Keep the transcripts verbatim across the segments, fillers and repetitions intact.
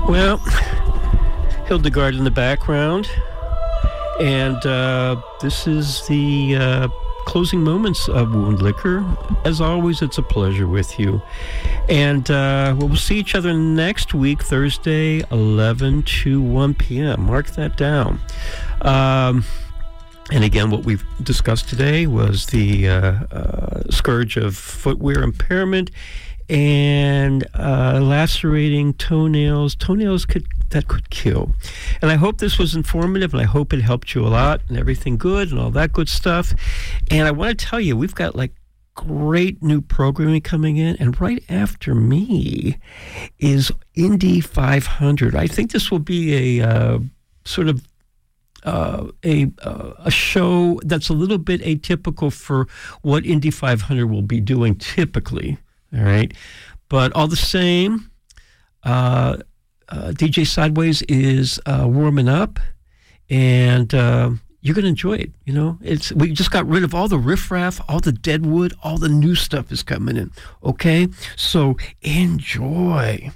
Well, Hildegard in the background, and uh, this is the uh, closing moments of Wound Liquor. As always, it's a pleasure with you. And uh, we'll see each other next week, Thursday, eleven to one p.m. Mark that down. Um, and again, what we've discussed today was the uh, uh, scourge of footwear impairment and uh, lacerating toenails. Toenails could that could kill. And I hope this was informative, and I hope it helped you a lot, and everything good, and all that good stuff. And I want to tell you, we've got like great new programming coming in, and right after me is Indy five hundred. I think this will be a uh, sort of Uh, a uh, a show that's a little bit atypical for what Indy five hundred will be doing typically, all right? But all the same, uh, uh, D J Sideways is uh, warming up, and uh, you're going to enjoy it, you know? It's we just got rid of all the riffraff, all the dead wood, all the new stuff is coming in, okay? So enjoy.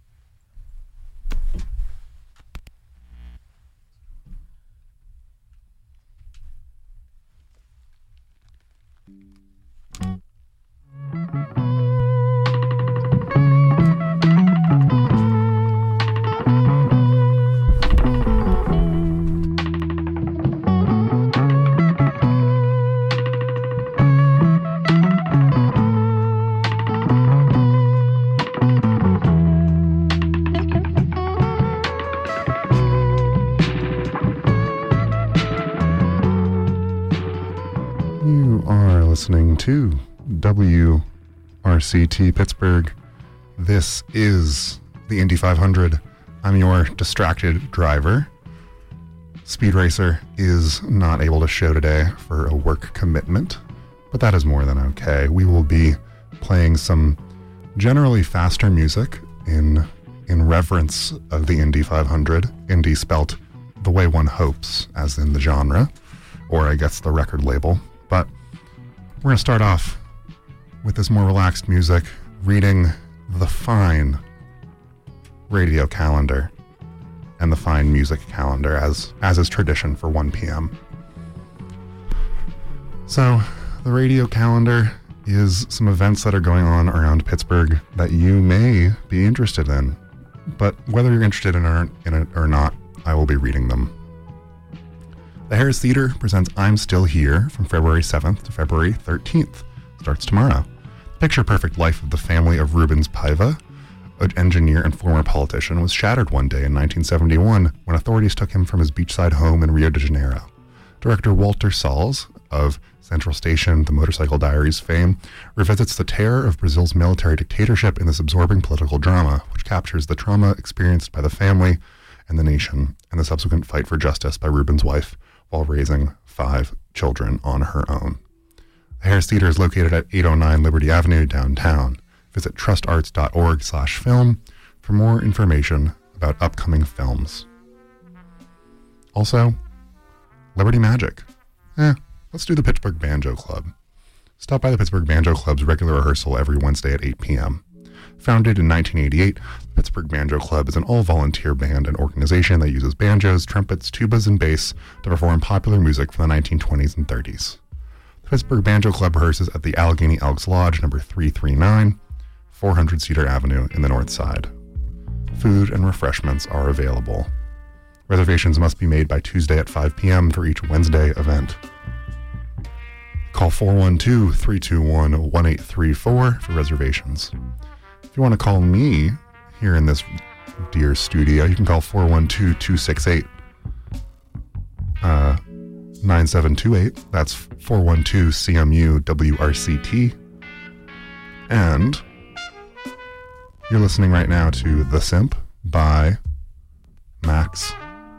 Listening to W R C T Pittsburgh. This is the Indy five hundred. I'm your distracted driver. Speed Racer is not able to show today for a work commitment, but that is more than okay. We will be playing some generally faster music in in reverence of the Indy five hundred. Indy spelt the way one hopes, as in the genre, or I guess the record label. But we're going to start off with this more relaxed music, reading the fine radio calendar and the fine music calendar, as, as is tradition for one p.m. So, the radio calendar is some events that are going on around Pittsburgh that you may be interested in. But whether you're interested in it, in it or not, I will be reading them. The Harris Theater presents I'm Still Here from February seventh to February thirteenth. Starts tomorrow. The picture-perfect life of the family of Rubens Paiva, an engineer and former politician, was shattered one day in nineteen seventy-one when authorities took him from his beachside home in Rio de Janeiro. Director Walter Salles of Central Station, The Motorcycle Diaries fame, revisits the terror of Brazil's military dictatorship in this absorbing political drama, which captures the trauma experienced by the family and the nation, and the subsequent fight for justice by Rubens' wife, while raising five children on her own. The Harris Theater is located at eight oh nine Liberty Avenue, downtown. Visit trustarts.org slash film for more information about upcoming films. Also, Liberty Magic. Eh, let's do the Pittsburgh Banjo Club. Stop by the Pittsburgh Banjo Club's regular rehearsal every Wednesday at eight p.m. Founded in nineteen eighty-eight, the Pittsburgh Banjo Club is an all-volunteer band and organization that uses banjos, trumpets, tubas, and bass to perform popular music from the nineteen twenties and thirties. The Pittsburgh Banjo Club rehearses at the Allegheny Elks Lodge, number three thirty-nine, four hundred Cedar Avenue in the North Side. Food and refreshments are available. Reservations must be made by Tuesday at five p.m. for each Wednesday event. Call four one two, three two one, one eight three four for reservations. If you want to call me here in this dear studio, you can call four one two, two six eight, nine seven two eight. That's four one two C M U W R C T. And you're listening right now to The Simp by Max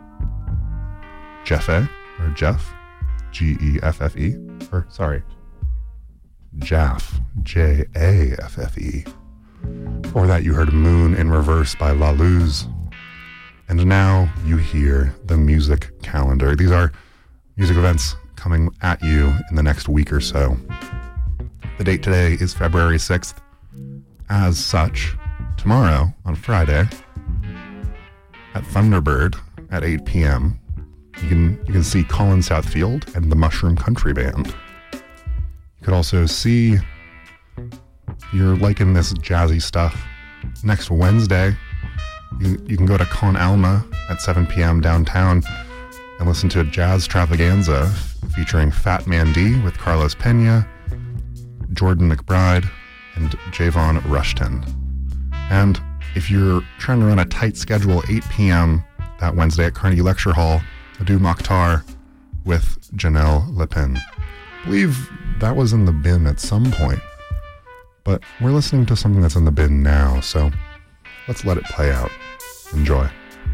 Jeffe, or Jeff, G E F F E, or sorry, Jaff, J A F F E. Before that, you heard Moon in Reverse by La Luz. And now you hear the music calendar. These are music events coming at you in the next week or so. The date today is February sixth. As such, tomorrow, on Friday, At Thunderbird at eight p.m., you can you can see Colin Southfield and the Mushroom Country Band. You could also see, if you're liking this jazzy stuff, next Wednesday, you, you can go to Con Alma at seven p.m. downtown and listen to a jazz travaganza featuring Fat Man D with Carlos Pena, Jordan McBride, and Javon Rushton. And if you're trying to run a tight schedule, eight p.m. that Wednesday at Carnegie Lecture Hall, Adu Mokhtar with Janelle Lepin. I believe that was in the bin at some point, but we're listening to something that's in the bin now, so let's let it play out. Enjoy.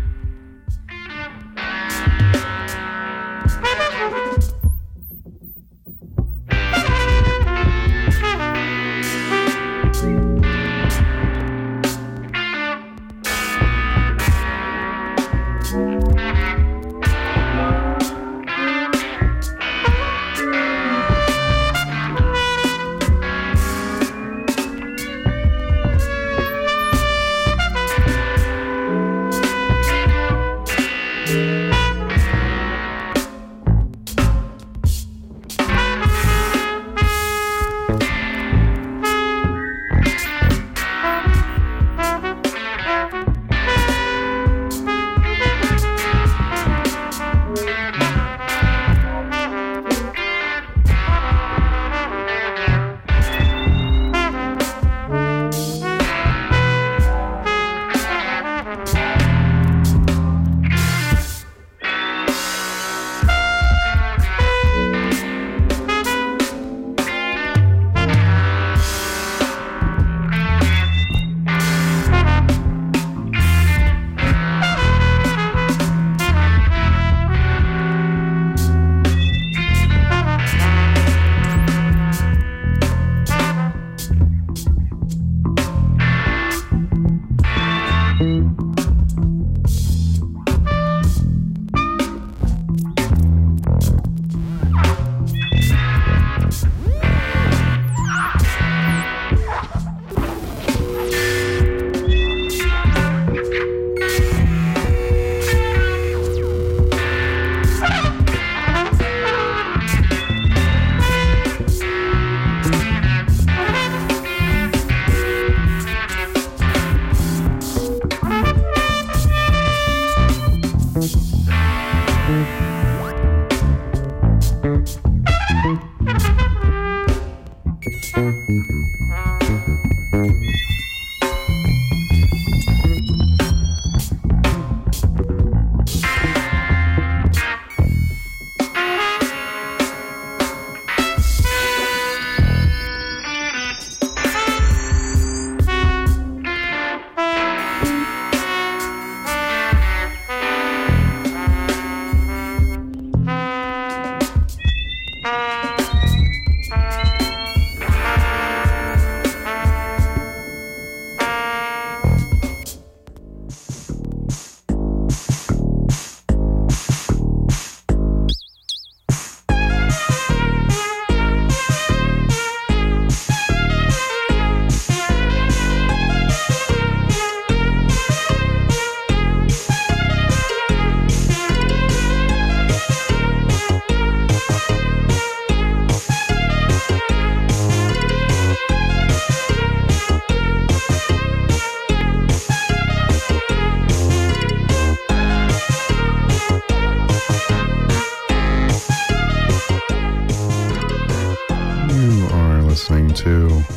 To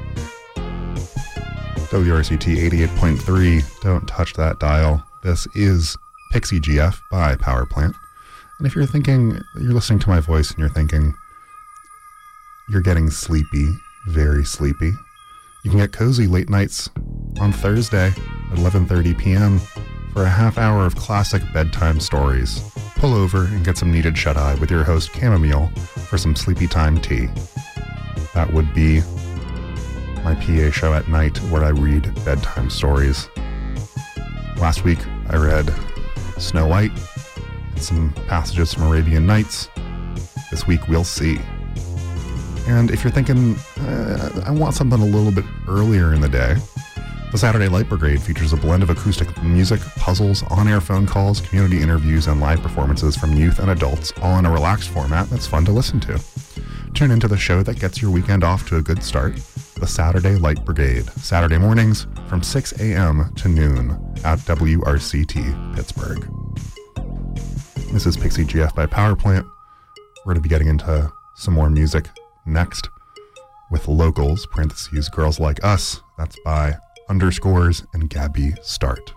W R C T eighty-eight point three. Don't touch that dial. This is Pixie G F by Power Plant. And if you're thinking, you're listening to my voice and you're thinking, you're getting sleepy, very sleepy, you can get cozy late nights on Thursday at eleven thirty p.m. for a half hour of classic bedtime stories. Pull over and get some needed shut-eye with your host Chamomile for some sleepy time tea. That would be my P A show at night where I read bedtime stories. Last week I read Snow White and some passages from Arabian Nights. This week we'll see. And if you're thinking, uh, I want something a little bit earlier in the day, The Saturday Light Brigade features a blend of acoustic music, puzzles, on-air phone calls, community interviews, and live performances from youth and adults, all in a relaxed format that's fun to listen to. Tune into the show that gets your weekend off to a good start, The Saturday Light Brigade, Saturday mornings from six a.m. to noon at W R C T Pittsburgh. This is Pixie G F by Power Plant. We're going to be getting into some more music next with Locals, parentheses, Girls Like Us. That's by Underscores and Gabby Start.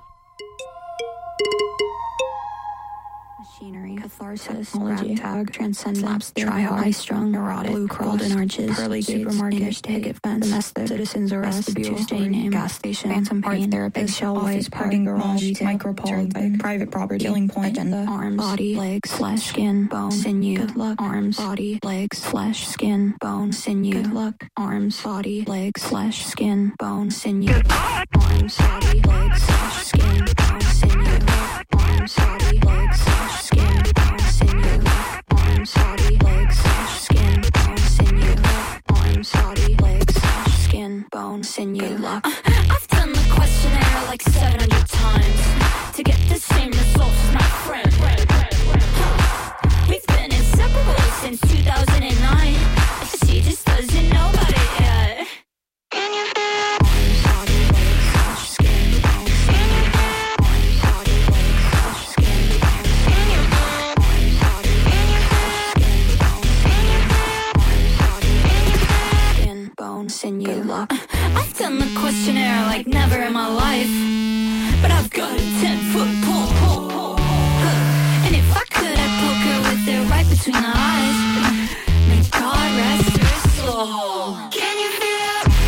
Machinery, catharsis, ragtag, transcendence, try-hard, high-strung, neurotic, blue golden arches, pearly supermarket, picket fence, domestic, citizens arrest, Tuesday name, gas station, phantom pain, therapist, shell white, parking garage, micropole, private property, killing point, agenda, arms, body, legs, flesh, skin, bone, sinew, good luck, arms, body, legs, flesh, skin, bone, sinew, good luck, arms, body, legs, flesh, skin, bone, sinew, arms, body, legs, flesh, skin, bone, sinew, arms, body, legs, flesh, skin, bone, sinew, arms, body, legs, flesh, skin, bone, sinew, arms, body, legs, flesh, skin, bone, sinew. Good luck. Uh, I've done the questionnaire like seven hundred times to get the same results as my friend. Huh. We've been inseparable since two thousand nine. She just doesn't know about it yet. Can you feel? Arms, body, legs, flesh, skin, bone, sinew, arms, body, legs, flesh, skin, bone, sinew, arms, body, legs, flesh, skin, bone, sinew, arms, body, legs, flesh, skin, bone, sinew. Good luck. I've done the questionnaire like never in my life, but I've got a ten-foot pole, pole, pole, pole. And if I could, I'd poke her with it right between the eyes. May God rest her soul. Can you feel?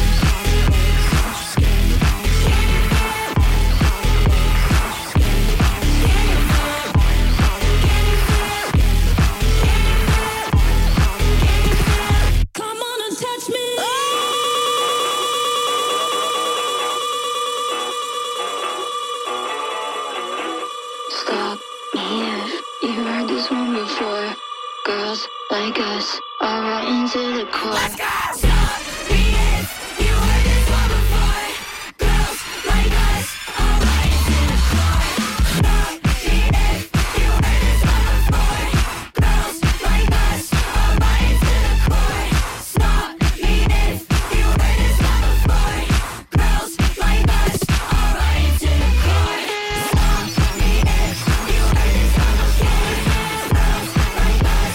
Girls like us are right into the core. Let's go! Stop me if you heard this one before. Girls like us are right into the core. Stop me if you heard this one before. Girls like us are right into the core. Stop me if you heard this one before. Girls like us are right into the core. Stop me if you heard this one before. Girls like us.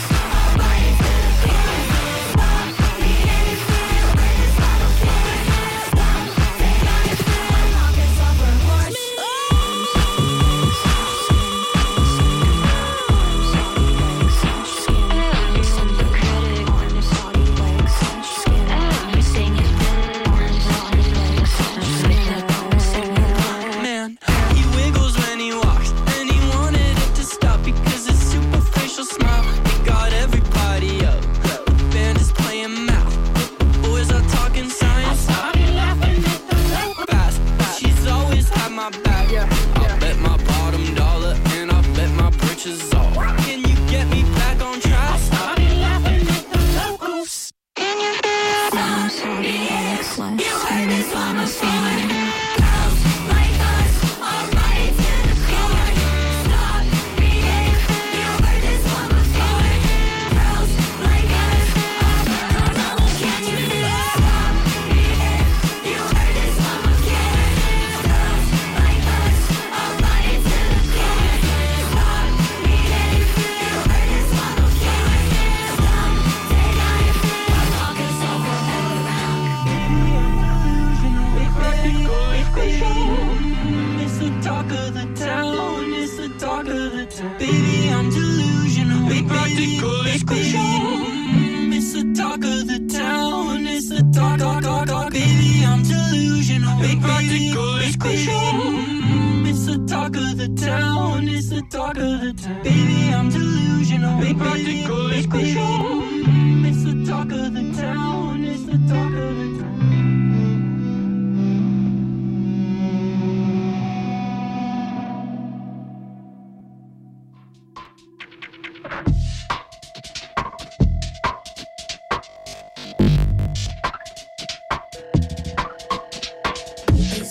It's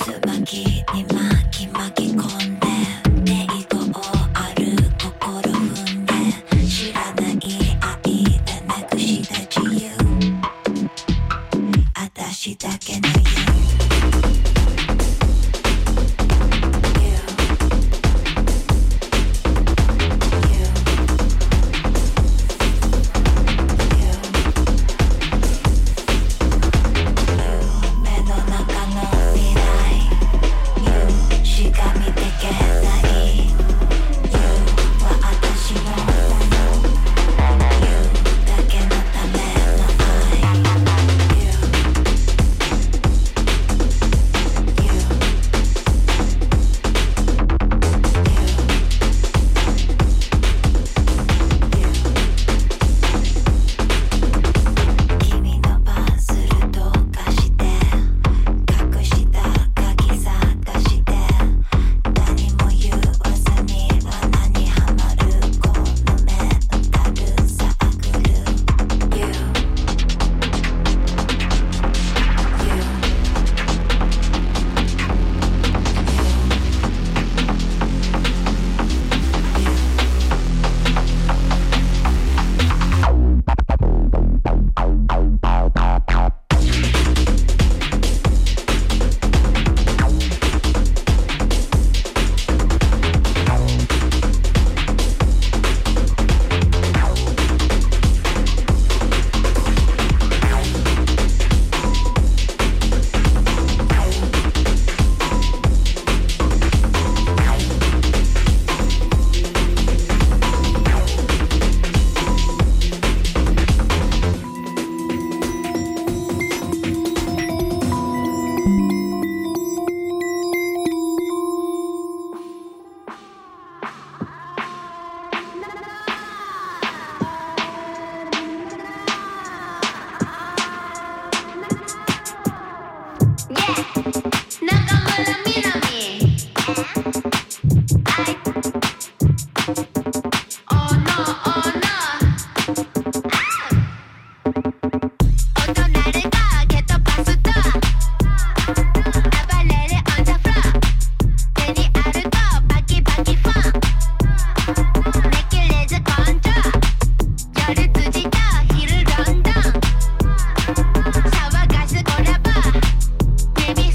Maybe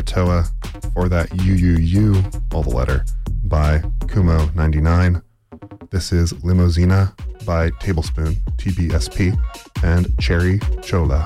Toa. For that, U U U, all the letter, by Kumo ninety-nine. This is Limousina by Tablespoon, T B S P, and Cherry Chola.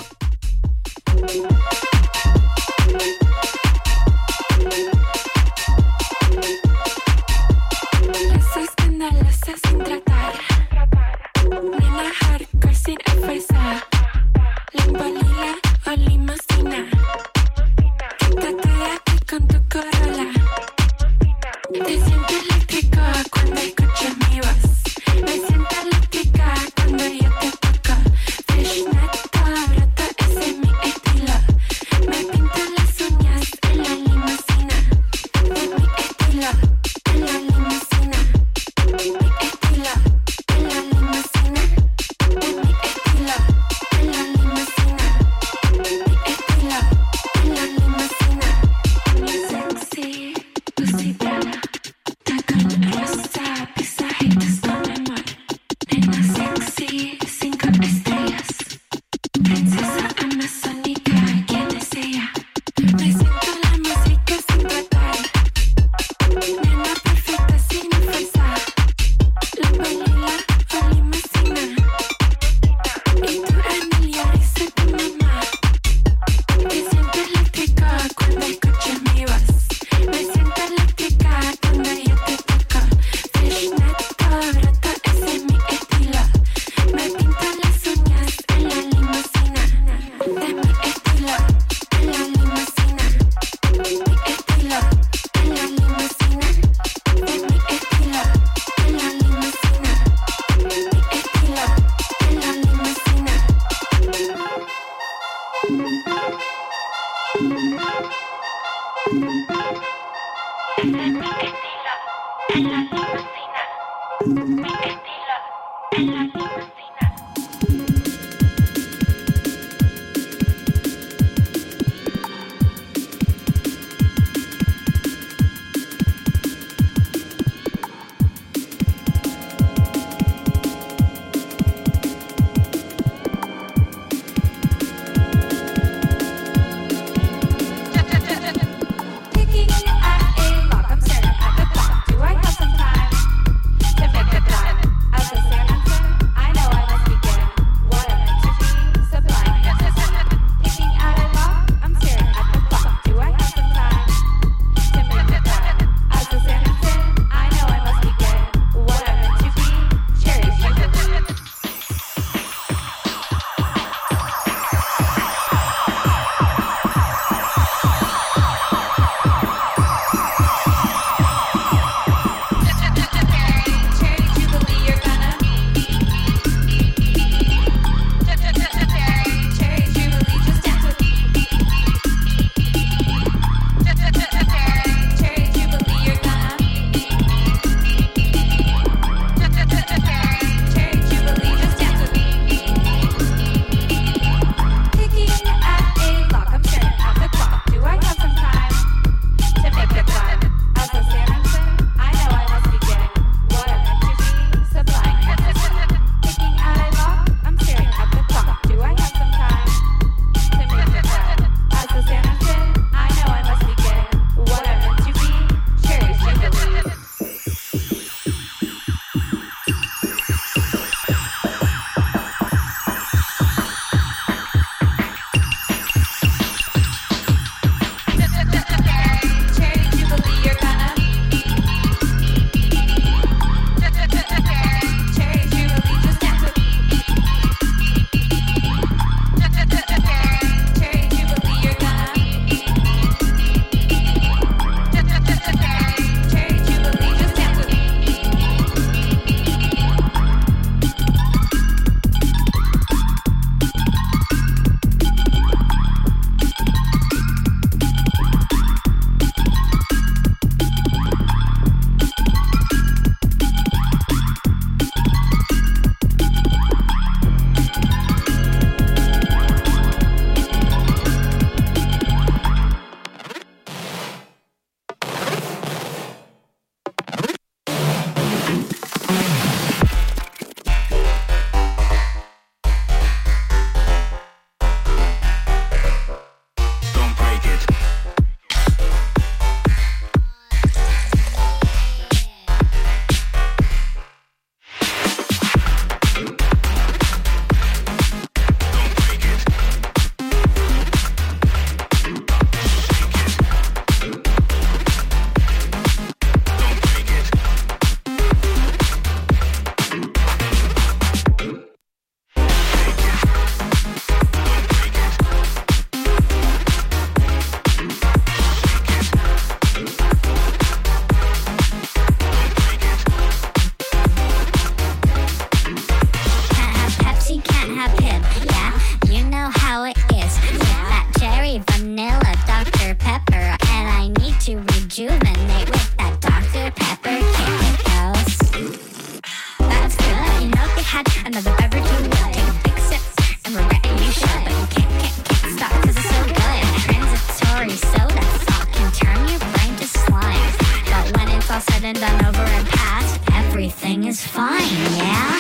is fine, yeah?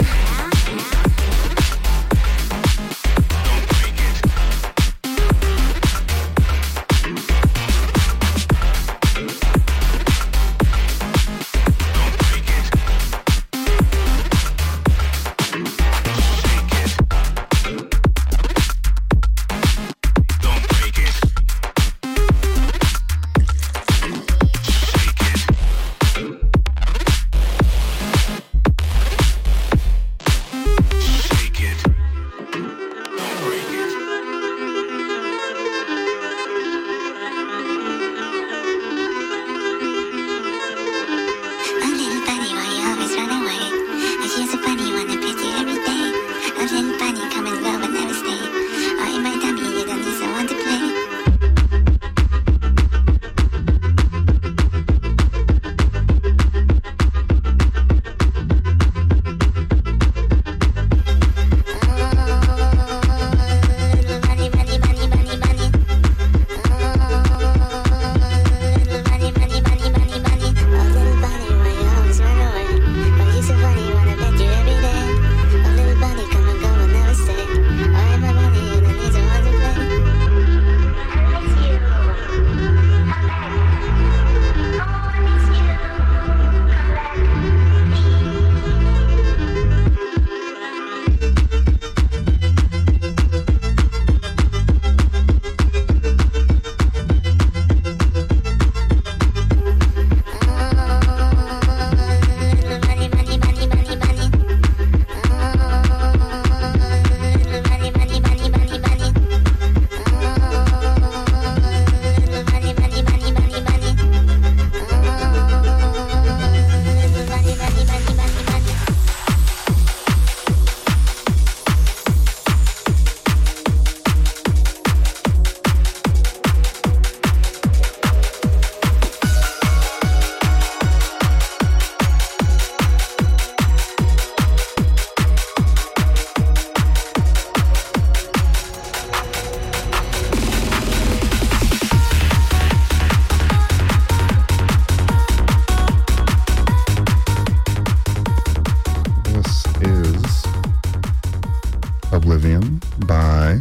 Oblivion by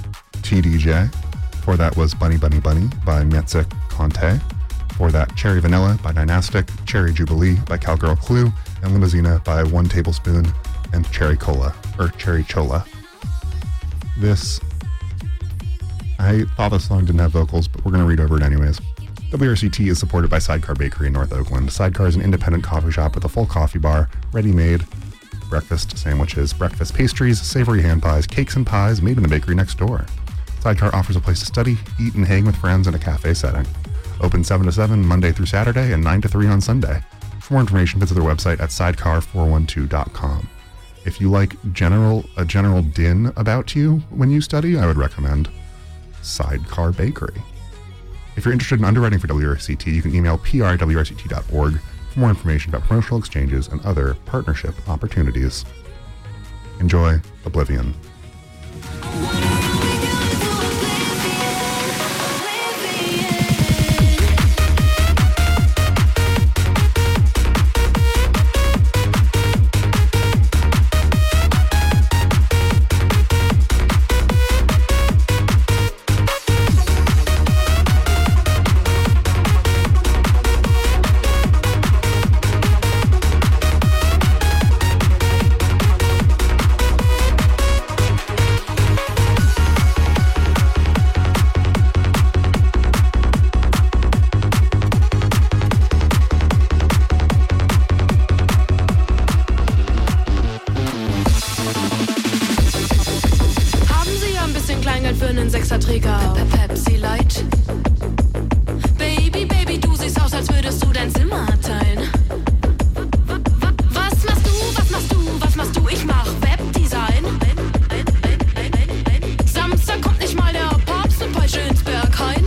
T D J. Before that was Bunny Bunny Bunny by Mietzik Conte. Before that, Cherry Vanilla by Dynastic, Cherry Jubilee by Cowgirl Clue, and Limousina by One Tablespoon and Cherry Cola, or Cherry Chola. This, I thought this song didn't have vocals, but we're going to read over it anyways. W R C T is supported by Sidecar Bakery in North Oakland. Sidecar is an independent coffee shop with a full coffee bar, ready-made breakfast sandwiches, breakfast pastries, savory hand pies, cakes and pies made in the bakery next door. Sidecar offers a place to study, eat, and hang with friends in a cafe setting. Open seven to seven Monday through Saturday and nine to three on Sunday. For more information, visit their website at sidecar four one two dot com. If you like general a general din about you when you study, I would recommend Sidecar Bakery. If you're interested in underwriting for W R C T, you can email p r at w r c t dot org for more information about promotional exchanges and other partnership opportunities. Enjoy Oblivion. Pepsi Light. Baby, Baby, du siehst aus, als würdest du dein Zimmer teilen. Was machst du, was machst du, was machst du? Ich mach Webdesign. Samstag kommt nicht mal der Papst und Peitsche ins Berghain.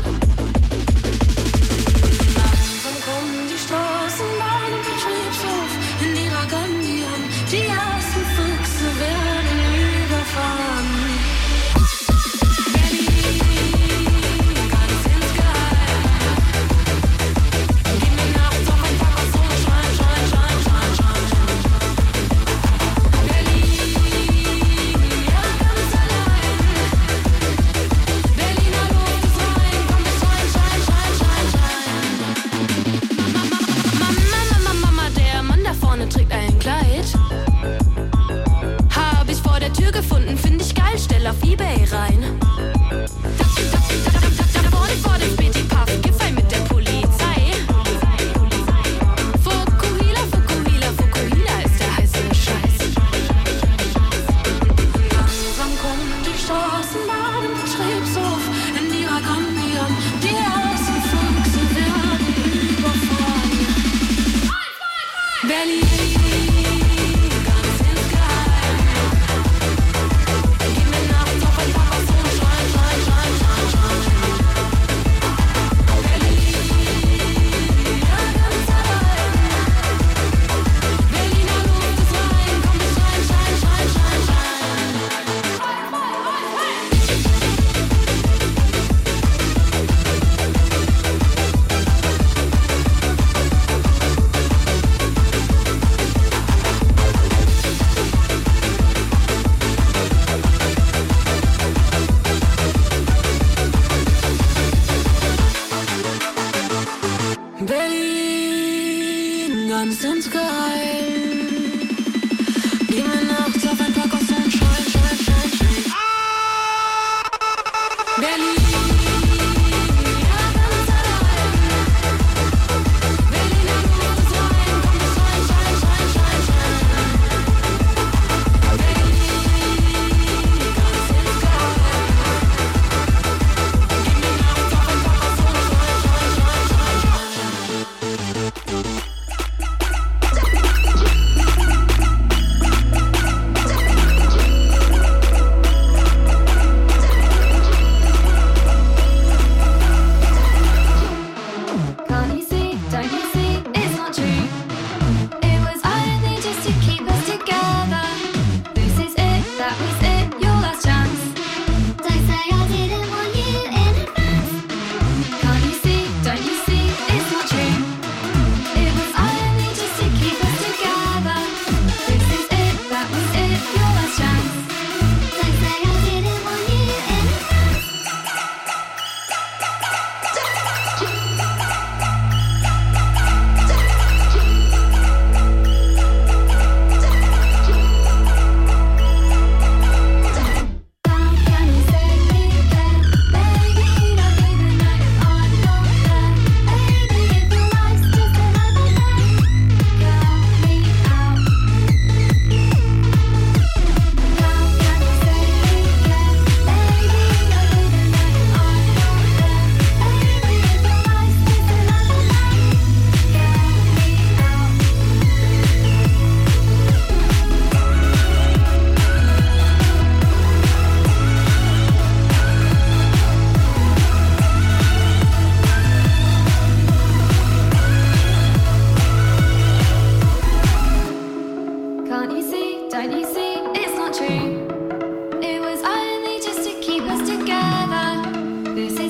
Langsam kommen die Straßenbahnen mit Betriebshof in ihrer Gandhi an. Die ersten Füchse werden überfahren. Ready, gotta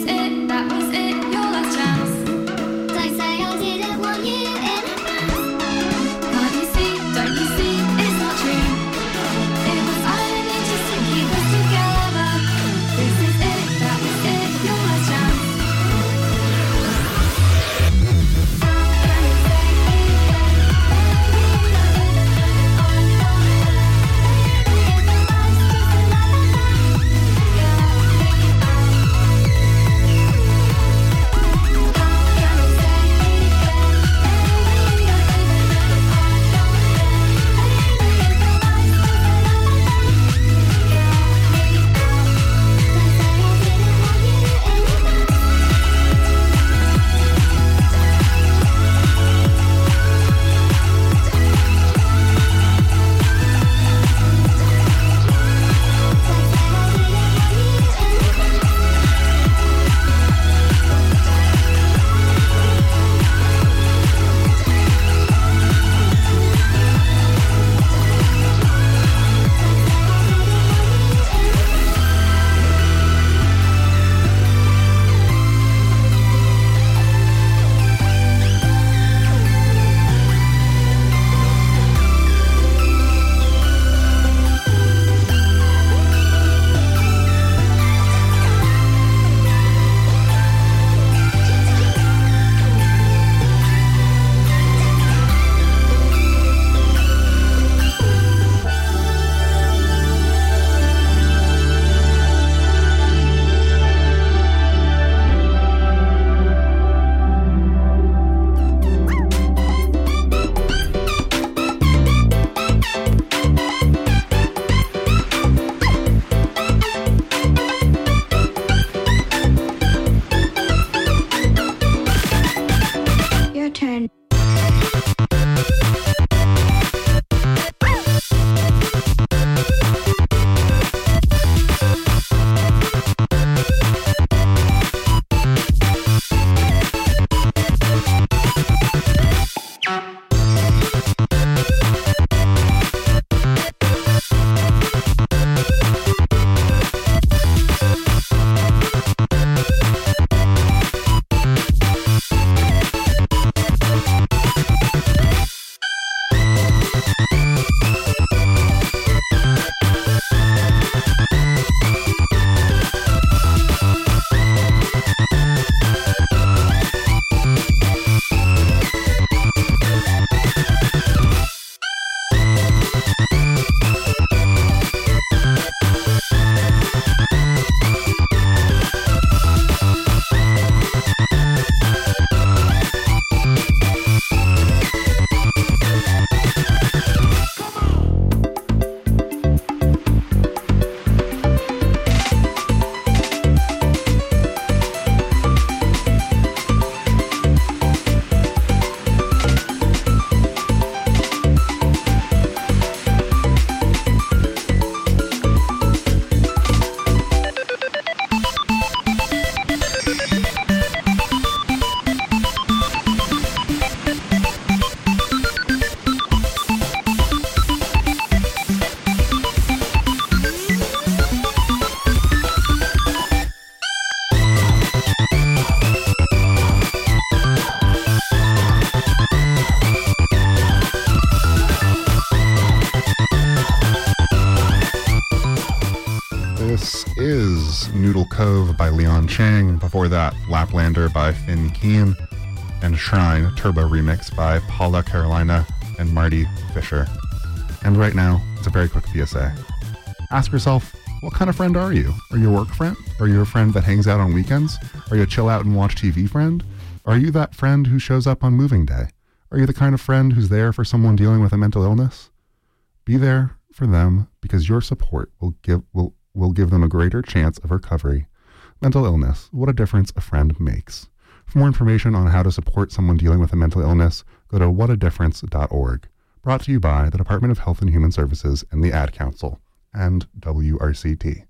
Noodle Cove by Leon Chang. Before that, Laplander by Finn Keen. And Shrine Turbo Remix by Paula Carolina and Marty Fisher. And right now, it's a very quick P S A. Ask yourself, what kind of friend are you? Are you a work friend? Are you a friend that hangs out on weekends? Are you a chill out and watch T V friend? Are you that friend who shows up on moving day? Are you the kind of friend who's there for someone dealing with a mental illness? Be there for them because your support will give will, will give them a greater chance of recovery. Mental illness, what a difference a friend makes. For more information on how to support someone dealing with a mental illness, go to what a difference dot org. Brought to you by the Department of Health and Human Services and the Ad Council, and W R C T.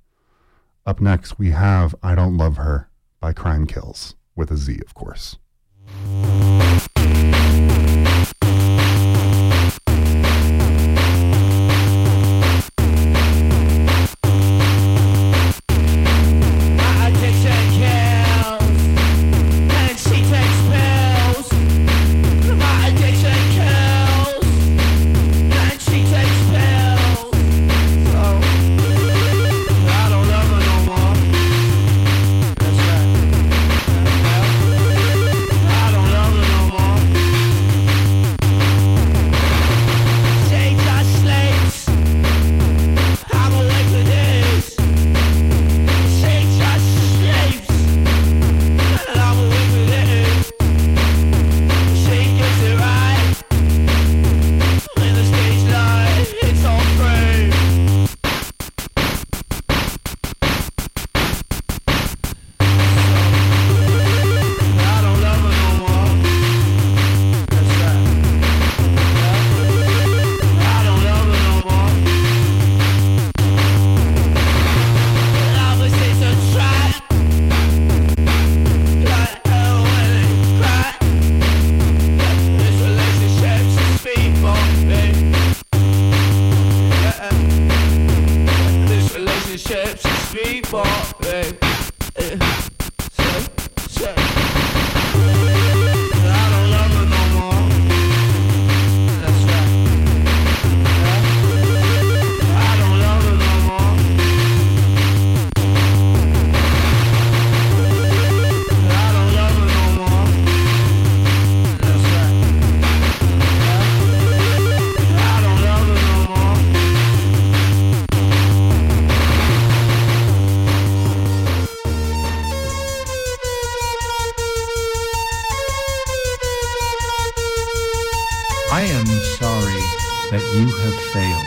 Up next, we have I Don't Love Her by Crime Kills, with a Z, of course. Addiction kills. that you have failed.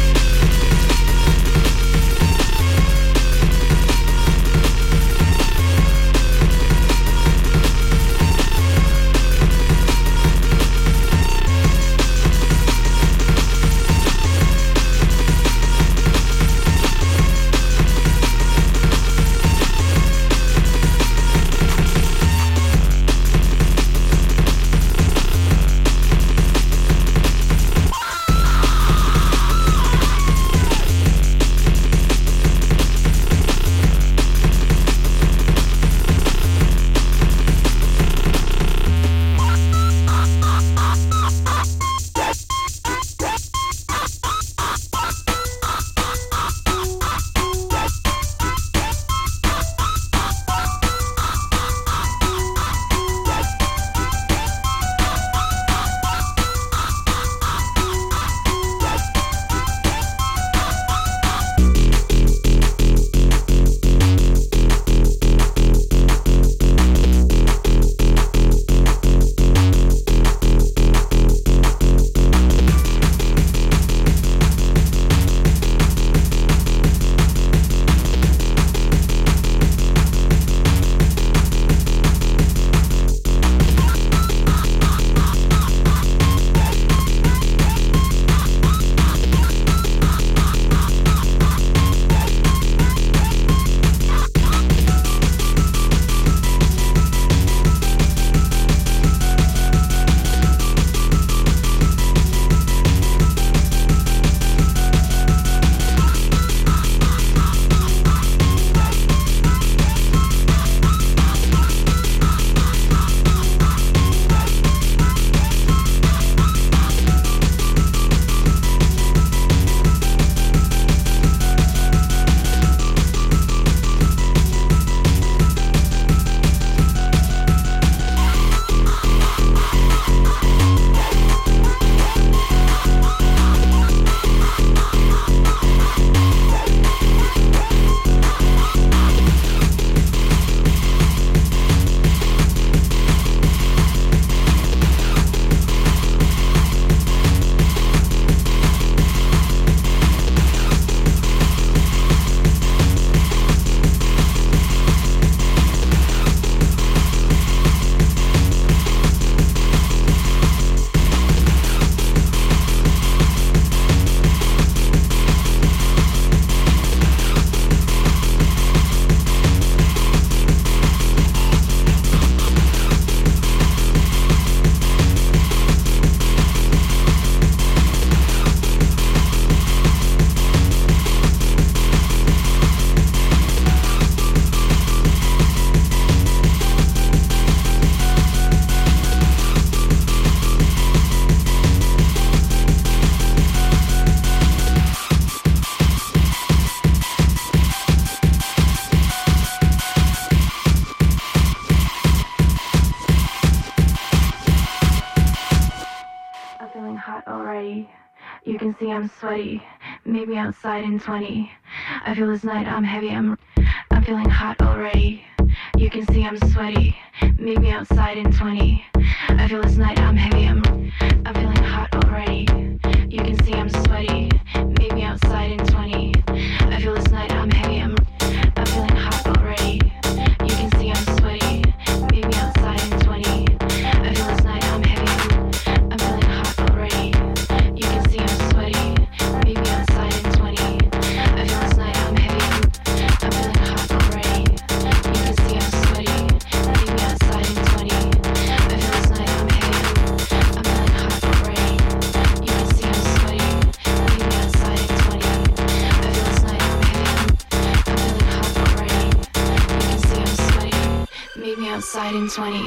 You can see I'm sweaty, maybe outside in twenty. I feel this night I'm heavy, I'm I'm feeling hot already. You can see I'm sweaty, maybe outside in twenty. I feel this night I'm heavy, I'm I'm feeling hot already. You can see I'm sweaty, maybe outside in twenty. I feel this night I'm heavy, I'm I'm feeling hot already. You can see I'm sweaty, maybe outside in twenty. I feel this night I'm heavy, I'm I'm feeling hot already. You can see I'm sweaty, maybe outside in twenty. I feel this night I'm heavy, I'm feeling hot already. You can see I'm sweaty, maybe outside in twenty. I feel this night I'm heavy, I'm feeling hot already. You can see I'm sweaty, maybe outside in twenty. I feel this night I'm heavy, I'm feeling hot already. You can see I'm sweaty, maybe outside in twenty.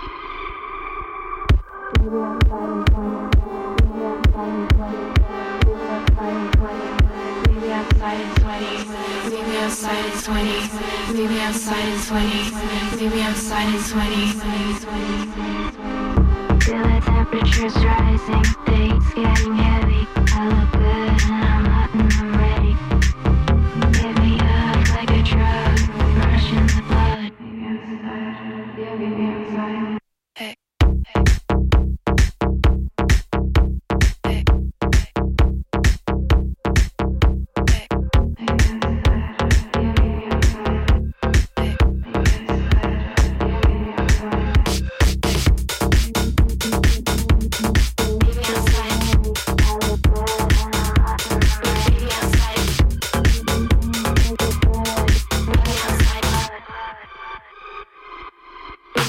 Maybe outside in twenty. Maybe outside in twenty. Maybe outside in twenty. Maybe outside in twenty. Feel the temperature's rising. Things getting heavy. I look good and I'm hot and I'm ready. Get me up like a drug. Rushing the blood. Maybe outside. Yeah, maybe outside. Hey. Hey. Hey.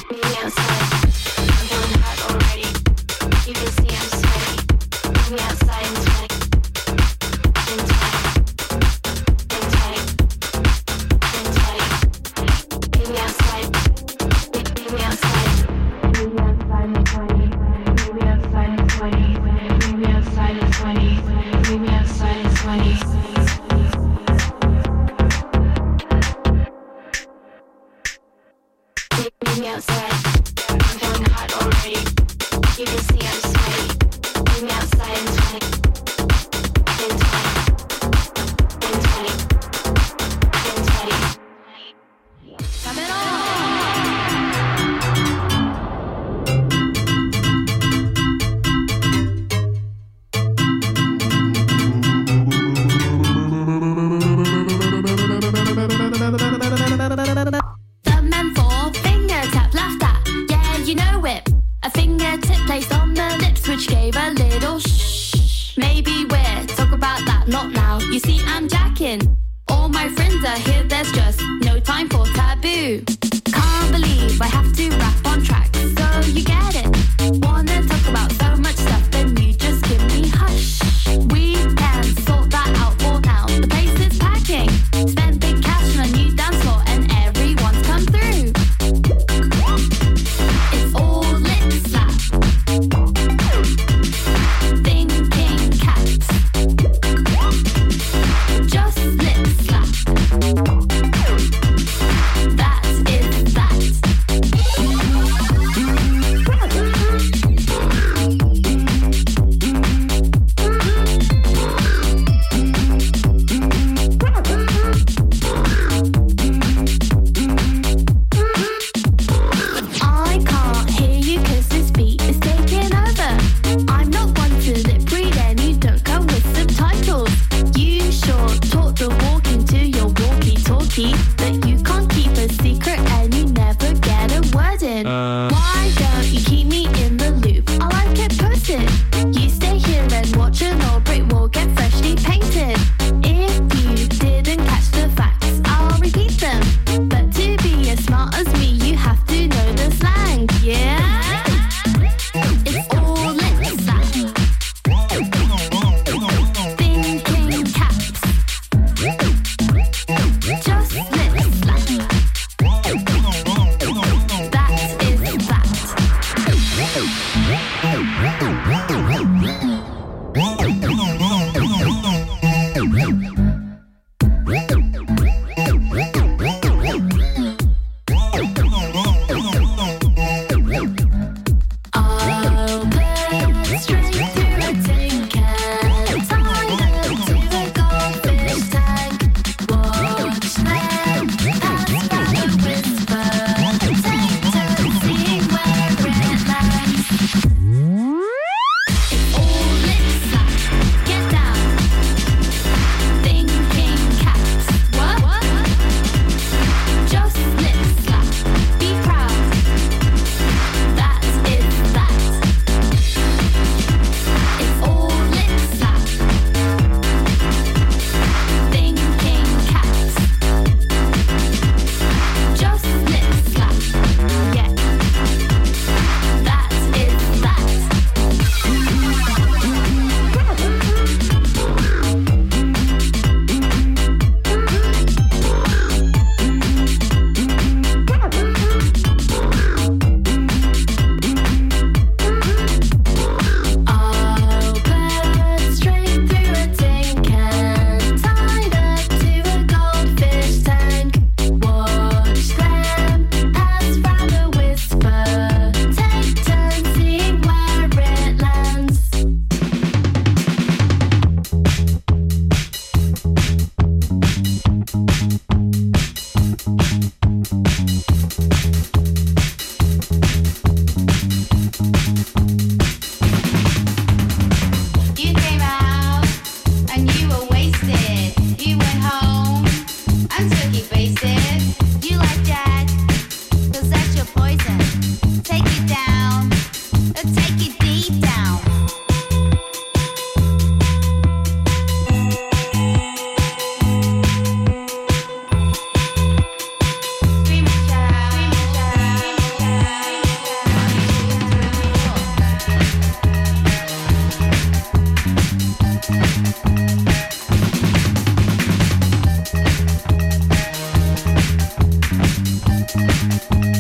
Premature, premature, premature.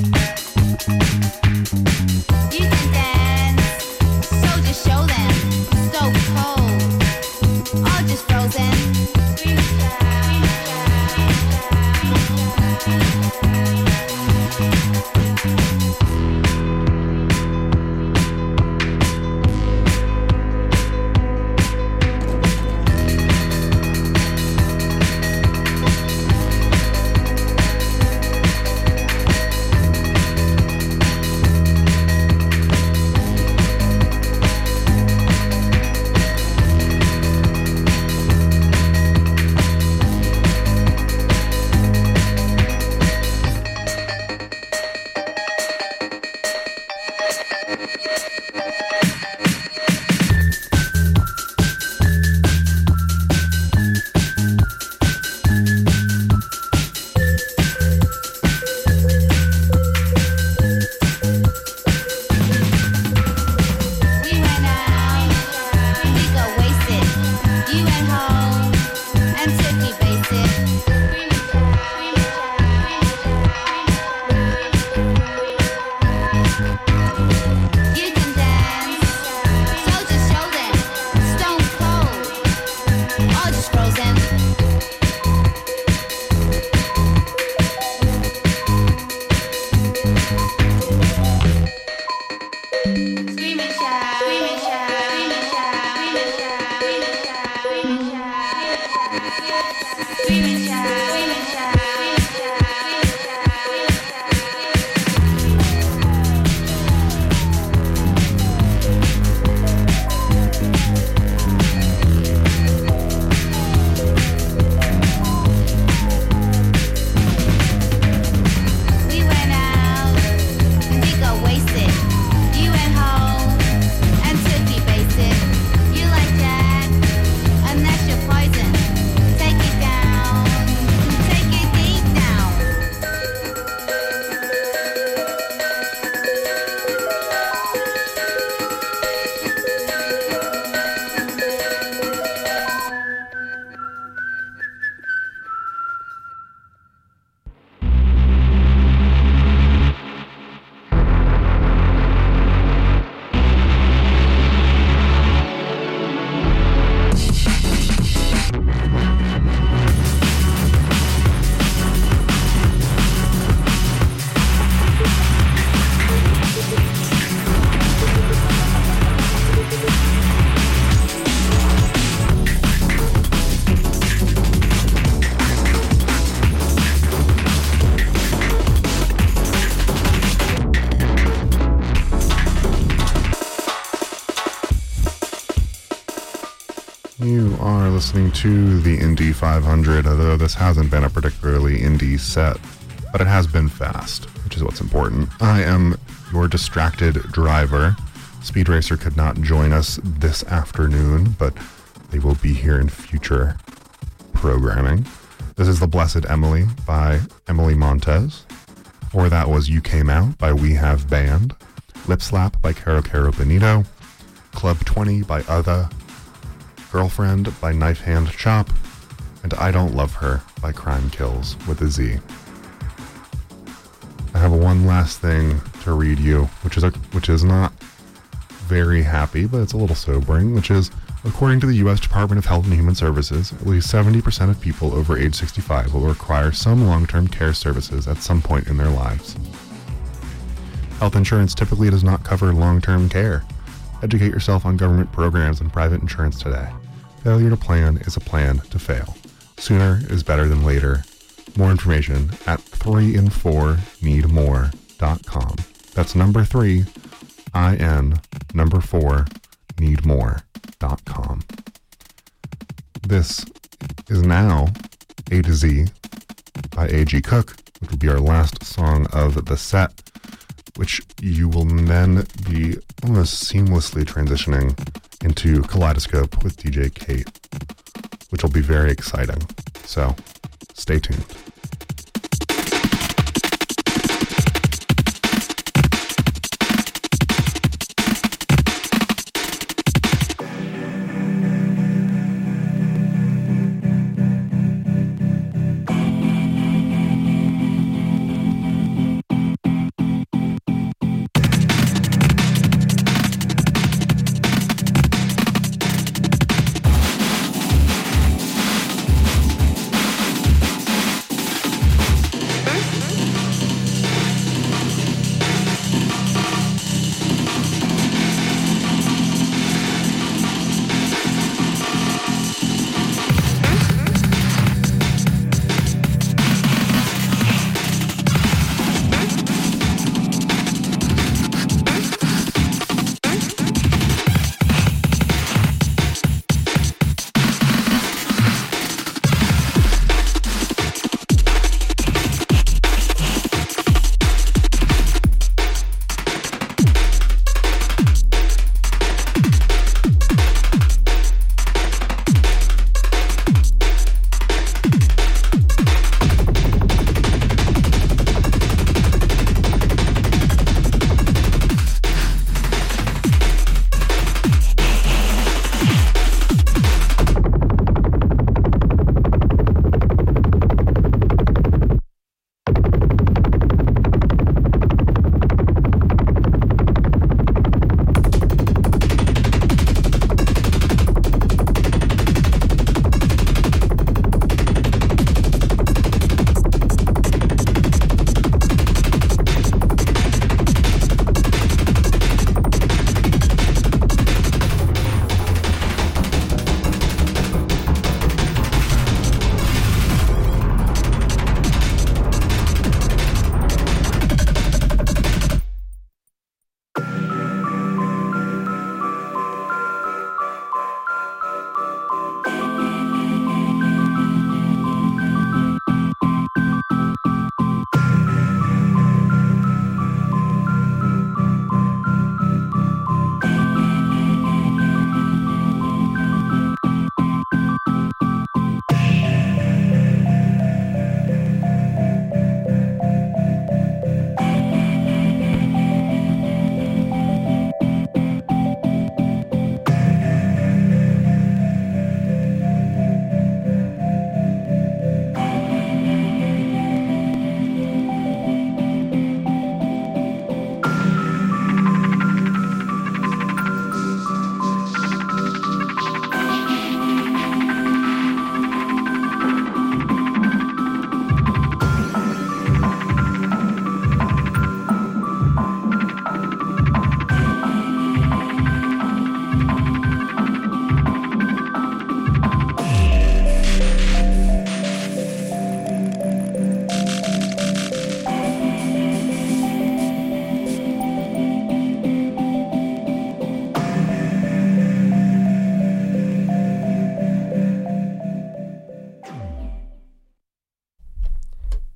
You are listening to the Indie five hundred, although this hasn't been a particularly indie set, but it has been fast, which is what's important. I am your distracted driver. Speed Racer could not join us this afternoon, but they will be here in future programming. This is The Blessed Emily by Emily Montez. Before that was You Came Out by We Have Band, Lip Slap by Caro Caro Benito, Club twenty by Other, Girlfriend by Knife Hand Chop, and I Don't Love Her by Crime Kills with a Z. I have one last thing to read you, which is a, which is not very happy, but it's a little sobering, which is, according to the U S Department of Health and Human Services, at least seventy percent of people over age sixty-five will require some long-term care services at some point in their lives. Health insurance typically does not cover long-term care. Educate yourself on government programs and private insurance today. Failure to plan is a plan to fail. Sooner is better than later. More information at three in four need more dot com. That's number three, I N, number four, need more dot com. This is now A to Z by A G Cook, which will be our last song of the set, which you will then be almost seamlessly transitioning into Kaleidoscope with D J Kate, which will be very exciting. So, stay tuned.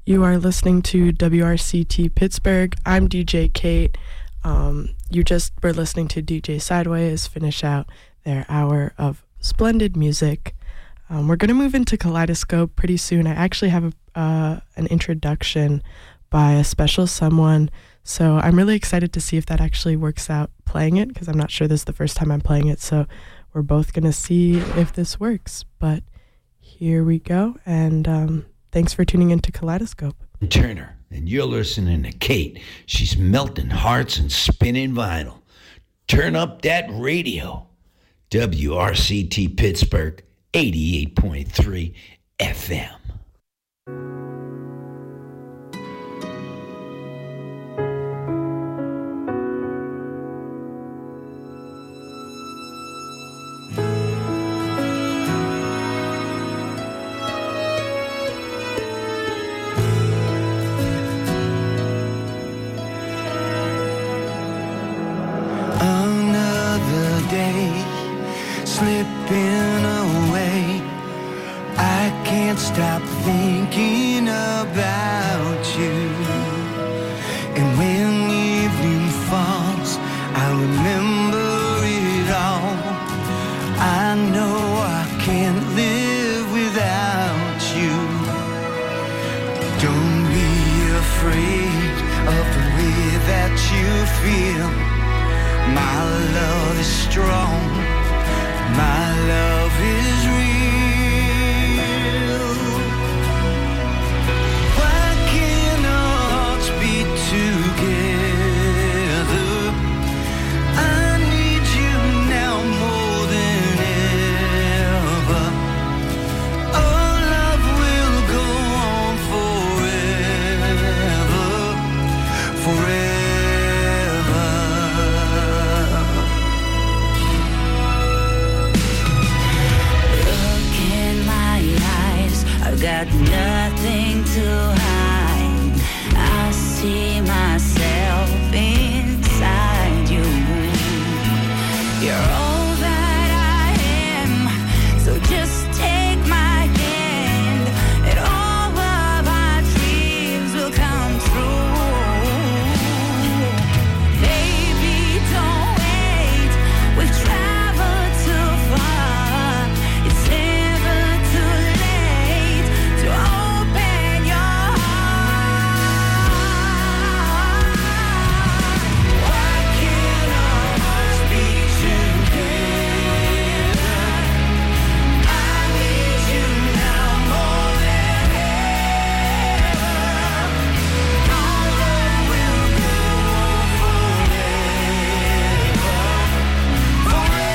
You are listening to W R C T Pittsburgh. I'm D J Kate. Um, you just were listening to D J Sideways finish out their hour of splendid music. Um, we're going to move into Kaleidoscope pretty soon. I actually have a, uh, an introduction by a special someone, so I'm really excited to see if that actually works out playing it, because I'm not sure this is the first time I'm playing it, so we're both going to see if this works. But here we go, and um, thanks for tuning into Kaleidoscope. Turner, and you're listening to Kate. She's melting hearts and spinning vinyl. Turn up that radio. W R C T Pittsburgh, eighty-eight point three F M. Slipping away, I can't stop thinking about you. And when evening falls, I remember it all. I know I can't live without you. Don't be afraid of the way that you feel. My love is strong. My love is real. Why can't our hearts be together? I need you now more than ever. Our love will go on forever, forever. I've got nothing to hide. I see myself inside you. You're all that I am, so just take my hand, and all of our dreams will come true. Baby, don't wait. We've traveled too far. It's never too late to open your heart. Why can't our hearts be together? I need you now more than ever. Our love will go on forever, forever.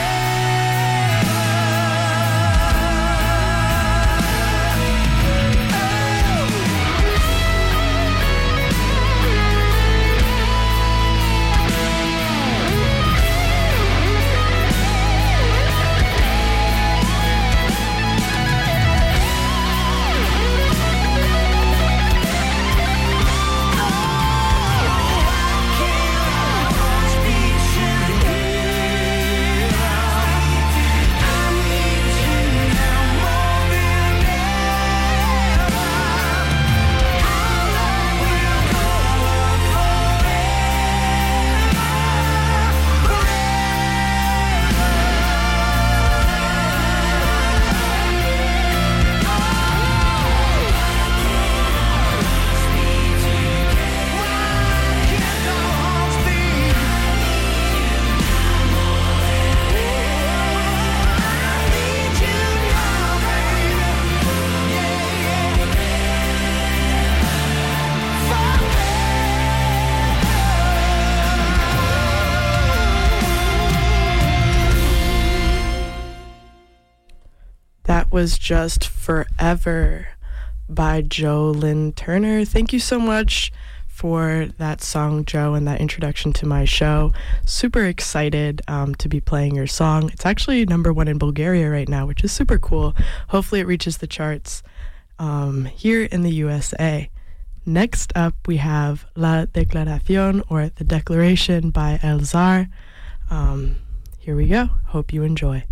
That was just Forever by Joe Lynn Turner. Thank you so much for that song, Joe, and that introduction to my show. Super excited um, to be playing your song. It's actually number one in Bulgaria right now, which is super cool. Hopefully it reaches the charts um, here in the U S A. Next up, we have La Declaración, or The Declaration by Elzar. Um, here we go. Hope you enjoy.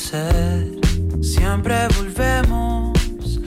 ser. Siempre volver